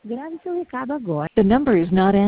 Grave seu recado agora. The number is not